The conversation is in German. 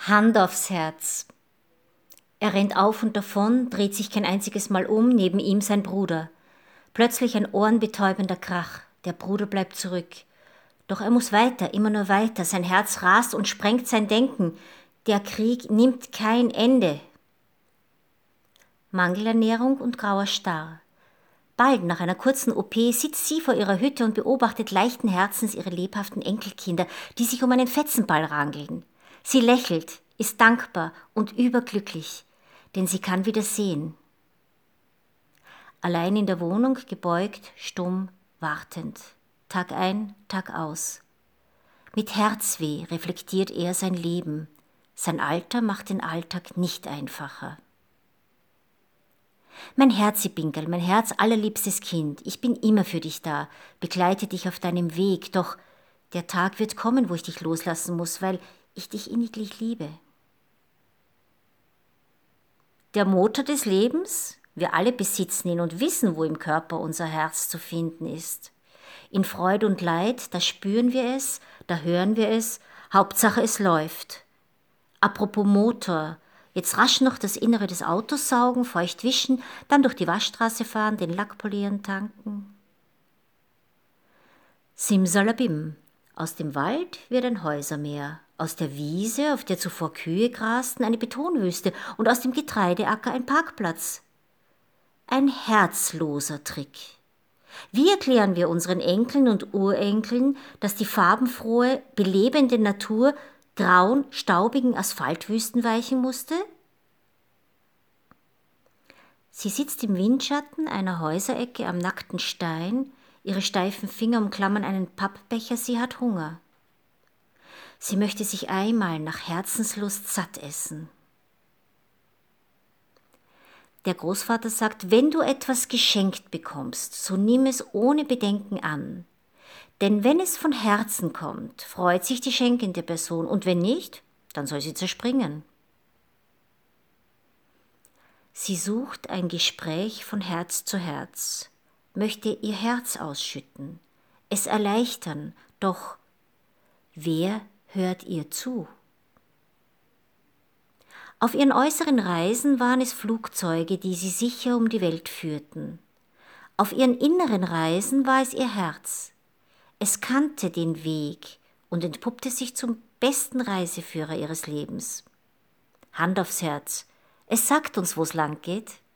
Hand aufs Herz. Er rennt auf und davon, dreht sich kein einziges Mal um, neben ihm sein Bruder. Plötzlich ein ohrenbetäubender Krach. Der Bruder bleibt zurück. Doch er muss weiter, immer nur weiter. Sein Herz rast und sprengt sein Denken. Der Krieg nimmt kein Ende. Mangelernährung und grauer Star. Bald nach einer kurzen OP sitzt sie vor ihrer Hütte und beobachtet leichten Herzens ihre lebhaften Enkelkinder, die sich um einen Fetzenball rangeln. Sie lächelt, ist dankbar und überglücklich, denn sie kann wieder sehen. Allein in der Wohnung, gebeugt, stumm, wartend. Tag ein, Tag aus. Mit Herzweh reflektiert er sein Leben. Sein Alter macht den Alltag nicht einfacher. Mein Herzibinkerl, mein Herz allerliebstes Kind, ich bin immer für dich da, begleite dich auf deinem Weg, doch der Tag wird kommen, wo ich dich loslassen muss, weil ich dich inniglich liebe. Der Motor des Lebens? Wir alle besitzen ihn und wissen, wo im Körper unser Herz zu finden ist. In Freude und Leid, da spüren wir es, da hören wir es, Hauptsache es läuft. Apropos Motor, jetzt rasch noch das Innere des Autos saugen, feucht wischen, dann durch die Waschstraße fahren, den Lack polieren, tanken. Simsalabim, aus dem Wald wird ein Häusermeer, aus der Wiese, auf der zuvor Kühe grasten, eine Betonwüste und aus dem Getreideacker ein Parkplatz. Ein herzloser Trick. Wie erklären wir unseren Enkeln und Urenkeln, dass die farbenfrohe, belebende Natur grauen, staubigen Asphaltwüsten weichen musste? Sie sitzt im Windschatten einer Häuserecke am nackten Stein, ihre steifen Finger umklammern einen Pappbecher, sie hat Hunger. Sie möchte sich einmal nach Herzenslust satt essen. Der Großvater sagt, wenn du etwas geschenkt bekommst, so nimm es ohne Bedenken an. Denn wenn es von Herzen kommt, freut sich die schenkende Person, und wenn nicht, dann soll sie zerspringen. Sie sucht ein Gespräch von Herz zu Herz, möchte ihr Herz ausschütten, es erleichtern, doch wer hört ihr zu? Auf ihren äußeren Reisen waren es Flugzeuge, die sie sicher um die Welt führten. Auf ihren inneren Reisen war es ihr Herz. Es kannte den Weg und entpuppte sich zum besten Reiseführer ihres Lebens. Hand aufs Herz, es sagt uns, wo's lang geht.